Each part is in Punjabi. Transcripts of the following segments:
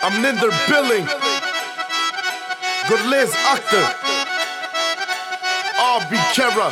Amninder Billing, Gurliz Akhtar, R.B. Kera।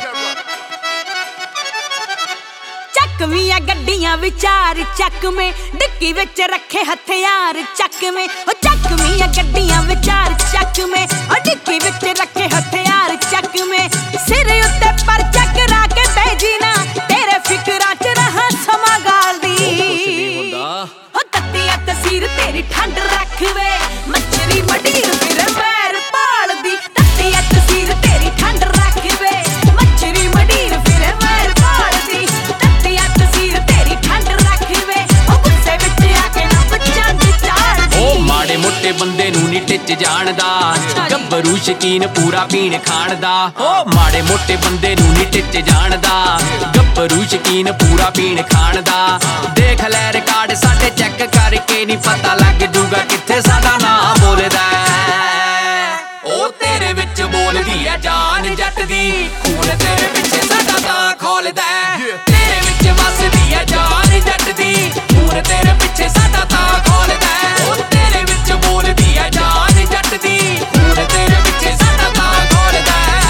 ਚੱਕਵੀਆਂ ਗੱਡੀਆਂ ਵਿਚਾਰ ਚੱਕਵੇਂ ਡਿੱਕੀ ਵਿੱਚ ਰੱਖੇ ਹਥਿਆਰ ਚੱਕਵੇਂ ਉਹ ਚੱਕਵੀਆਂ ਗੱਡੀਆਂ ਵਿਚਾਰ ਚੱਕਵੇਂ ਉਹ ਡਿੱਕੀ ਵਿੱਚ ਰੱਖੇ ਹਥਿਆਰ ਚੱਕਵੇਂ ਸਿਰ ਉੱਤੇ ਪਰ ਚੱਕਰਾ ਕੇ ਬੈਜੀ ਨਾ ਤੇਰੇ ਫਿਕਰਾਂ 'ਚ ਰਹਾ ਸਮਾਂ ਗਾਲਦੀ ਉਹ ਤੱਤੀਆ ਤਸੀਰ ਤੇਰੀ ਠੰਡ ਰੱਖਵੇ ਮੱਛਰੀ ਮਡੀਰ ਫਿਰ ਵੈਰ ਪਾਲਦੀ ਤੱਤੀਆ ਤਸੀਰ ਤੇਰੀ ਠੰਡ ਰੱਖਵੇ ਮੱਛਰੀ ਮਡੀਰ ਫਿਰ ਵੈਰ ਪਾਲਦੀ ਤੱਤੀਆ ਤਸੀਰ ਤੇਰੀ ਠੰਡ ਰੱਖਵੇ ਉਹ ਗੁੱਸੇ ਵਿੱਚ ਆ ਕੇ ਨਾ ਬੱਚਾਂ ਦੀ ਚਾੜਦੀ ਉਹ ਮਾੜੇ ਮੋਟੇ ਬੰਦੇ ਨੂੰ ਨੀ ਟਿੱਚ ਜਾਣਦਾ ਗੱਭਰੂ ਸ਼ਕੀਨ ਪੂਰਾ ਪੀਣ ਖਾਣ ਦਾ ਉਹ ਮਾੜੇ ਮੋਟੇ ਬੰਦੇ ਨੂੰ ਨੀ ਟਿੱਚ ਜਾਣਦਾ ਗੱਭਰੂ ਸ਼ਕੀਨ ਪੂਰਾ ਪੀਣ ਖਾਣ ਦਾ ਦੇਖ ਲੈ ਰਿਕਾਰਡ ਸਾਡੇ ਚੈੱਕ ਕਰਕੇ ਨੀ ਪਤਾ ਲੱਗ ਜੂਗਾ ਕਿੱਥੇ ਸਾਡਾ ਨਾਂ ਬੋਲਦਾ ਉਹ ਤੇਰੇ ਵਿੱਚ ਬੋਲਦੀ ਐ ਜਾਨ ਜੱਟ ਦੀ ਖੂਨ ਤੇਰੇ ਪਿੱਛੇ ਸਾਡਾ ਤਾਂ ਖੋਲਦਾ ਤੇਰੇ ਵਿੱਚ ਵਸਦੀ ਐ ਜਾਨ ਜੱਟ ਦੀ ਖੂਨ ਤੇਰੇ ਪਿੱਛੇ ਸਾਡਾ ਤਾਂ ਖੋਲਦਾ ਉਹ ਤੇਰੇ ਵਿੱਚ ਬੋਲਦੀ ਐ ਜਾਨ ਜੱਟ ਦੀ ਖੂਨ ਤੇਰੇ ਪਿੱਛੇ ਸਾਡਾ ਤਾਂ ਖੋਲਦਾ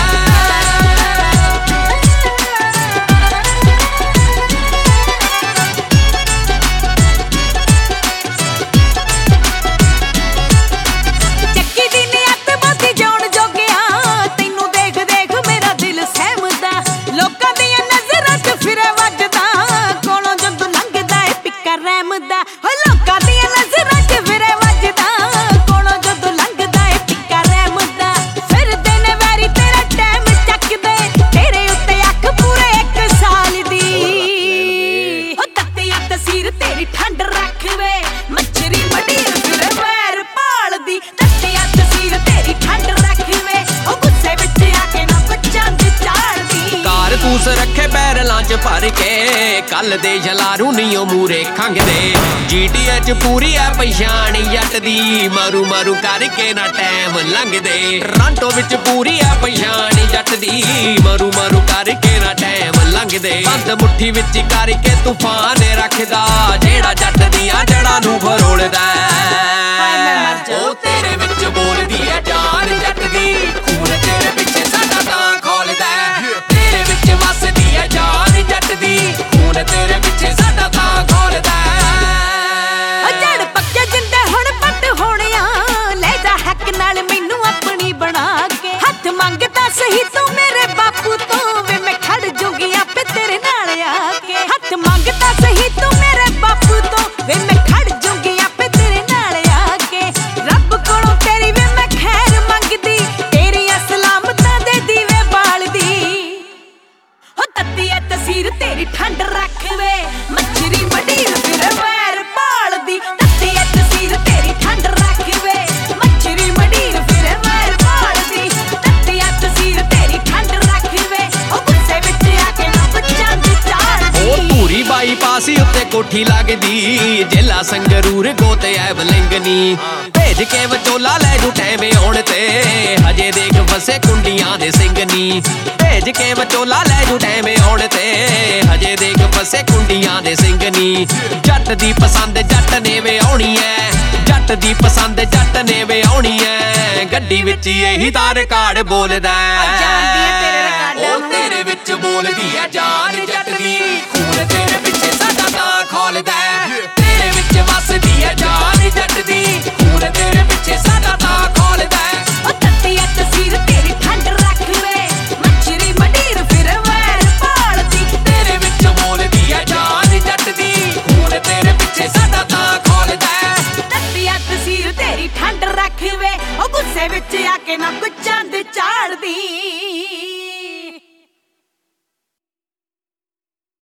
ਲੋਕਾਂ ਦੀਆਂ ਨਜ਼ਰਾਂ 'ਚ ਫਿਰੇ ਵੱਜਦਾ ਕੋਲੋਂ ਜਦੋਂ ਲੰਘਦਾ ਏ ਟਿੱਕਾ ਰਹਿਮਦਾ ਫਿਰਦੇ ਨੇ ਵੈਰੀ ਤੇਰਾ ਟਾਈਮ ਚੱਕਦੇ ਤੇਰੇ ਉੱਤੇ ਅੱਖ ਪੂਰੇ 1 ਸਾਲ ਦੀ ਉਹ ਤੱਤੀਆ ਤਸੀਰ ਤੇਰੀ ਠੰਡ ਰੱਖਵੇ ਮੱਛਰੀ ਮਡੀਰ ਫਿਰ ਵੈਰ ਪਾਲਦੀ ਤੱਤੀਆ ਤਸੀਰ ਤੇਰੀ ਠੰਡ ਰੱਖਵੇ ਉਹ ਗੁੱਸੇ ਵਿੱਚ ਆ ਕੇ ਨਾ ਬੱਚਾਂ ਦੀ ਚਾੜਦੀ ਕਾਰਤੂਸ ਰੱਖੇ ਬੈਰਲਾਂ 'ਚ ਭਰ ਕੇ ਕੱਲ ਦੇ ਜਲਾਰੂ ਨੀ ਉਹ ਮੂਰੇ ਖੰਗਦੇ GTA 'ਚ ਪੂਰੀ ਐ ਪਛਾਣ ਜੱਟ ਦੀ ਮਾਰੂ ਮਾਰੂ ਕਰਕੇ ਨਾ ਟਾਈਮ ਲੰਘਦੇ ਟੋਰਾਂਟੋ ਵਿੱਚ ਪੂਰੀ ਐ ਪਛਾਣ ਜੱਟ ਦੀ ਮਾਰੂ ਮਾਰੂ ਕਰਕੇ ਨਾ ਟਾਈਮ ਲੰਘਦੇ ਬੰਦ ਮੁੱਠੀ ਵਿੱਚ ਕਰਕੇ ਤੂਫਾਨ ਰੱਖਦਾ ਜਿਹੜਾ ਜੱਟ ਦੀਆਂ ਜੜਾਂ ਨੂੰ ਫਰੋਲਦਾ ਉਹ ਤੇਰੇ ਵਿੱਚ ਬੋਲਦੀ ਐ ਜਾਨ ਜੱਟ ਦੀ ਖੂਨ ਤੇਰੇ ਪਿੱਛੇ ਸਾਡਾ ਤਾਂ ਖੋਲਦਾ ਤੇਰੇ ਵਿੱਚ ਵਸਦੀ ਐ ਜਾਨ ਜੱਟ ਦੀ ਖੂਨ ਤੇਰੇ ਪਿੱਛੇ ਸਾਡਾ ਤਾਂ ਖੋਲਦਾ ਜੜ ਪੱਕੇ ਜਿੰਦੇ ਹੁਣ ਪੱਟ ਹੋਣਿਆ ਲੈ ਜਾ ਹੱਕ ਨਾਲ ਮੈਨੂੰ ਆਪਣੀ ਬਣਾ ਕੇ ਹੱਥ ਮੰਗਦਾ ਸਹੀ ਤੂੰ ਮੇਰੇ ਬਾਪੂ ਤੋਂ ਵੇ ਮੈਂ ਖੜ ਜੂਗੀ ਆਪੇ ਤੇਰੇ ਨਾਲ ਆ ਕੇ ਹੱਥ ਮੰਗਦਾ ਸਹੀ ਤੂੰ ਮੇਰੇ ਬਾਪੂ ਤੋਂ ਵੇ ਮੈਂ ਖੜ ਜੂਗੀ ਆਪੇ ਤੇਰੇ ਨਾਲ ਆ ਕੇ ਰੱਬ ਕੋਲੋਂ ਤੇਰੀ ਵੇ ਮੈਂ ਖੈਰ ਮੰਗਦੀ ਤੇਰੀਆਂ ਸਲਾਮਤਾਂ ਦੇ ਦੀਵੇ ਬਾਲਦੀ ਹੋ ਤੱਤੀਆ ਤਸੀਰ ਤੇਰੀ ਠੰਡ ਰੱਖਵੇ ਮੱਛਰੀ ਮਡੀਰ ਫਿਰ ਵੈਰ ਪਾਲਦੀ ਤੱਤੀਆ ਤਸੀਰ ਤੇਰੀ ਠੰਡ ਰੱਖਵੇ ਮੱਛਰੀ ਮਡੀਰ ਫਿਰ ਵੈਰ ਪਾਲਦੀ ਤੱਤੀਆ ਤਸੀਰ ਤੇਰੀ ਠੰਡ ਰੱਖਵੇ ਉਹ ਗੁੱਸੇ ਵਿੱਚ ਆ ਕੇ ਨਾ ਬੱਚਾਂ ਦੀ ਚਾੜਦੀ ਉਹ ਧੂਰੀ ਬਾਈਪਾਸ ਉੱਤੇ ਕੋਠੀ ਲੱਗਦੀ ਜੇਲਾ ਸੰਗਰੂਰ ਗੋਤੇ ਐ ਬਲਿੰਗਨੀ ਭੇਜ ਕੇ ਵਿਚੋਲਾ ਲੈ ਜੂ ਟੈਵੇਂ ਆਉਣ ਤੇ ਹਜੇ ਦੇਖ ਫਸੇ ਕੁੰਡੀਆਂ ਦੇ ਸਿੰਘਨੀ ਭੇਜ ਕੇ ਵਿਚੋਲਾ ਲੈ ਜੂ ਟੈਵੇਂ ਆਉਣ ਤੇ ਹਜੇ ਦੇਖ ਫਸੇ ਕੁੰਡੀਆਂ ਦੇ ਸਿੰਘਨੀ ਜੱਟ ਦੀ ਪਸੰਦ ਜੱਟ ਨੇ ਵੇ ਆਉਣੀ ਐ ਜੱਟ ਦੀ ਪਸੰਦ ਜੱਟ ਨੇ ਵੇ ਆਉਣੀ ਐ ਗੱਡੀ ਵਿੱਚ ਇਹੀ ਤਾਂ ਰਿਕਾਰਡ ਬੋਲਦਾ ਉਹ ਤੇਰੇ ਵਿੱਚ ਬੋਲਦੀ ਐ ਜਾਨ ਜੱਟ ਦੀ ਖੂਨ ਤੇਰੇ ਪਿੱਛੇ ਸਾਡਾ ਤਾਂ ਖੋਲਦਾ ਤੇਰੇ ਵਿੱਚ ਵਸਦੀ ਐ ਜਾਨ ਜੱਟ ਦੀ ਖੂਨ ਤੇਰੇ ਪਿੱਛੇ ਸਾਡਾ ਤਾਂ ਖੋਲਦਾ ਉਹ ਤੱਤੀਆ ਤਸੀਰ ਤੇਰੀ ਠੰਡ ਰੱਖਵੇ ਮੱਛਰੀ ਮਡੀਰ ਫਿਰ ਵੈਰ ਪਾਲਦੀ ਤੇਰੇ ਵਿੱਚ ਬੋਲਦੀ ਐ ਜਾਨ ਜੱਟ ਦੀ ਖੂਨ ਤੇਰੇ ਪਿੱਛੇ ਸਾਡਾ ਤਾਂ ਖੋਲਦਾ ਤੱਤੀਆ ਤਸੀਰ ਤੇਰੀ ਠੰਡ ਰੱਖਵੇ ਉਹ ਗੁੱਸੇ ਵਿੱਚ ਆ ਕੇ ਨਾ ਗੁੱਚਾਂ ਦੇ ਚਾੜਦੀ